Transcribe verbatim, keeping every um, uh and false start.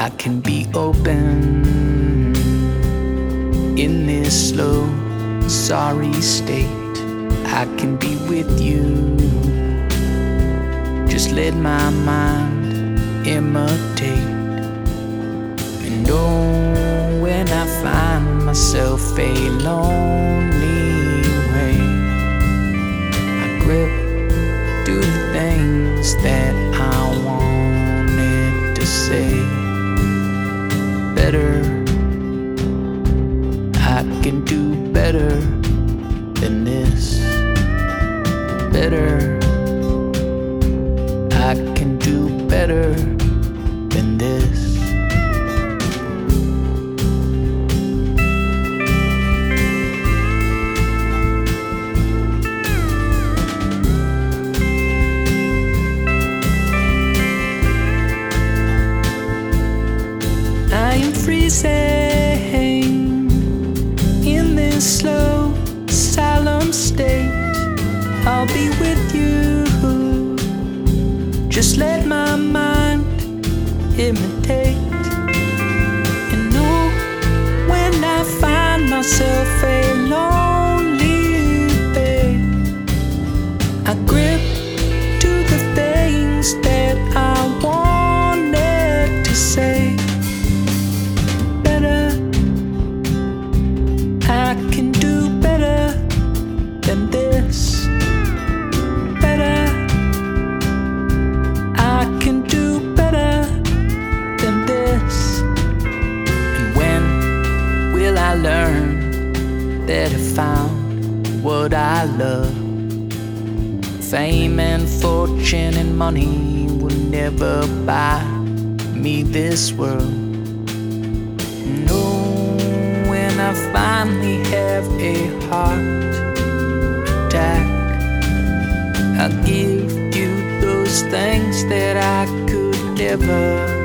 I can be open in this slow, sorry state. I can be with you. Just let my mind imitate. And oh, when I find myself a lonely way, I grip to the things that I wanted to say. Better, I can do better than this. Better, I can do better than this. I am freezing in this slow, solemn state. I'll be with you. Just let my mind imitate. And know when I find myself a lonely babe, I grip to the things that I wanted to say. Better, I can do better than this. Better, I can do better than this. And when will I learn that I found what I love? Fame and fortune and money will never buy me this world. No, when I finally have a heart attack, I'll give you those things that I could never